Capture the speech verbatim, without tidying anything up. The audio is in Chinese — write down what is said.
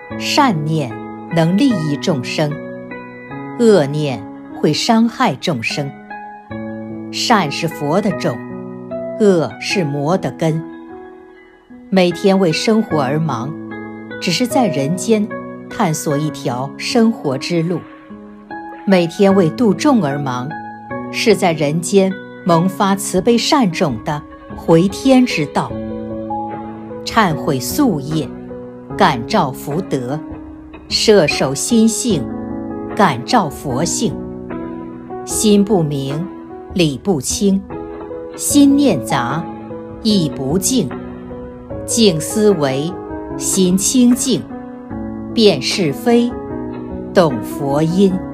善念能利益众生，恶念会伤害众生。善是佛的种，恶是魔的根。每天为生活而忙，只是在人间探索一条生活之路；每天为度众而忙，是在人间萌发慈悲善种的回天之道。忏悔宿业，感召福德；摄守心性，感召佛性。心不明，理不清；心念杂，意不静。静思维，心清净，辨是非，懂佛音。